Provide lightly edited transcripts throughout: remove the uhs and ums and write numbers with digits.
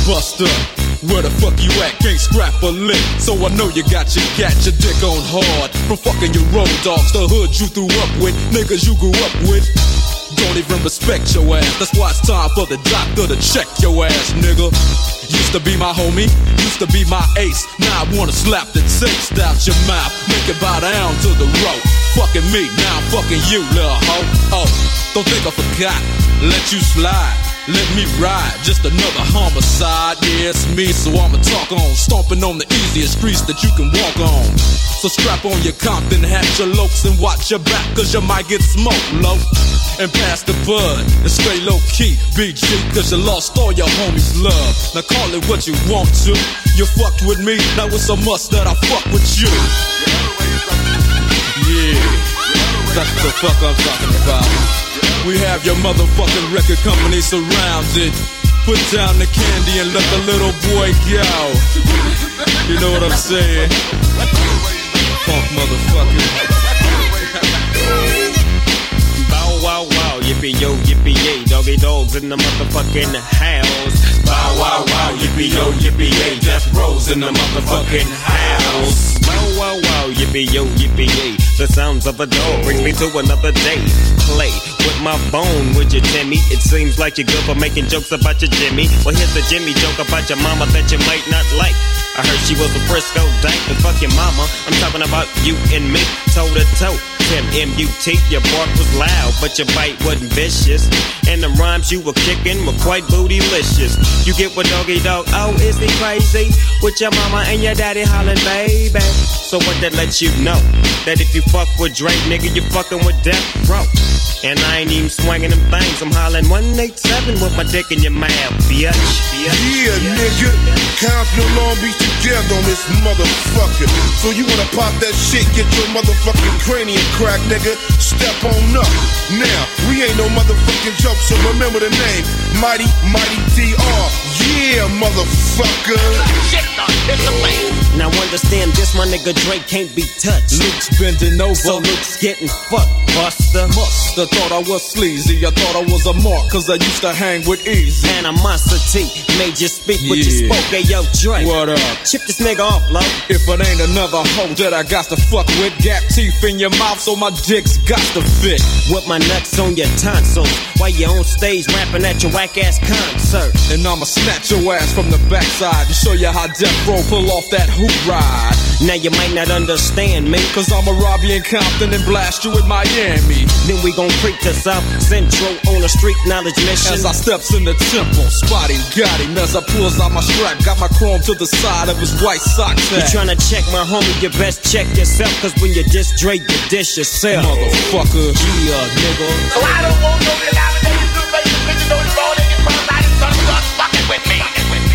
Buster, where the fuck you at? Can't scrap a lick, so I know you got your dick on hard. From fucking your road dogs, the hood you threw up with, niggas you grew up with. Don't even respect your ass, that's why it's time for the doctor to check your ass, nigga. Used to be my homie, used to be my ace. Now I wanna slap the taste out your mouth, make it bow down to the rope. Fucking me, now I'm fucking you, little hoe. Oh, don't think I forgot, let you slide. Let me ride, just another homicide. Yeah, it's me, so I'ma talk on. Stomping on the easiest streets that you can walk on. So strap on your Compton hat, your lokes, and watch your back, cause you might get smoked, low. And pass the bud, and stay low key, BG, cause you lost all your homies' love. Now call it what you want to. You fucked with me, now it's a must that I fuck with you. Yeah, that's the fuck I'm talking about. We have your motherfucking record company surrounded. Put down the candy and let the little boy go. You know what I'm saying? Funk motherfucker. Bow wow wow, yippee yo, yippee yay. Doggy dogs in the motherfucking house. Bow wow wow, yippee yo, yippee yay. Death Row's in the motherfucking house. Bow wow wow, yippee yo, yippee yay. The sounds of a dog brings me to another day. Play with my bone, would you, Timmy? It seems like you're good for making jokes about your Jimmy. Well, here's the Jimmy joke about your mama that you might not like. I heard she was a Frisco dyke, but fuck your mama. I'm talking about you and me, toe to toe. Tim M-U-T, your bark was loud, but your bite wasn't vicious. And the rhymes you were kicking were quite bootylicious. You get what doggy dog, oh, is he crazy? With your mama and your daddy hollering, baby. So what that lets you know? That if you fuck with Drake, nigga, you fucking with Death Row. And I ain't even swinging them things. I'm hollering 187 with my dick in your mouth, bitch. Yeah, nigga. Compton and Long Beach together on this motherfucker. So you wanna pop that shit, get your motherfucking cranium crack, nigga. Step on up. Now, we ain't no motherfucking joke, so remember the name. Mighty, Mighty DR. Yeah, motherfucker. Shit, it's a way. Now understand this, my nigga Drake can't be touched. Luke's bending over, so Luke's getting fucked, Buster. Musta thought I was sleazy, I thought I was a mark, cause I used to hang with Easy. Animosity made you speak what you spoke, hey yo Drake. What up? Chip this nigga off, low. If it ain't another hoe that I got to fuck with, gap teeth in your mouth so my dick's got to fit. With my nuts on your tonsils, while you on stage rapping at your whack ass concert. And I'ma snatch your ass from the backside and show you how Death Row pull off that hoop ride. Now you might not understand me, cause I'ma rob you in Compton and blast you in Miami. Then we gon' creep to South Central on a street knowledge mission. As I steps in the temple, spotty got him as I pulls out my strap. Got my chrome to the side of his white socks. You tryna check my homie, you best check yourself, cause when you diss Drake, you dish yourself. Motherfucker, yeah, nigga. So I don't want no denomination to make the bitches don't roll in your front side and start fucking with me.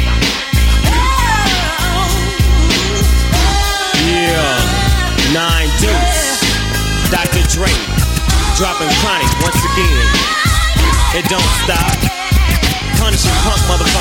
Yeah, 9 Deuce, Dr. Dre, dropping chronic once again. It don't stop. Punishing punk motherfuckers.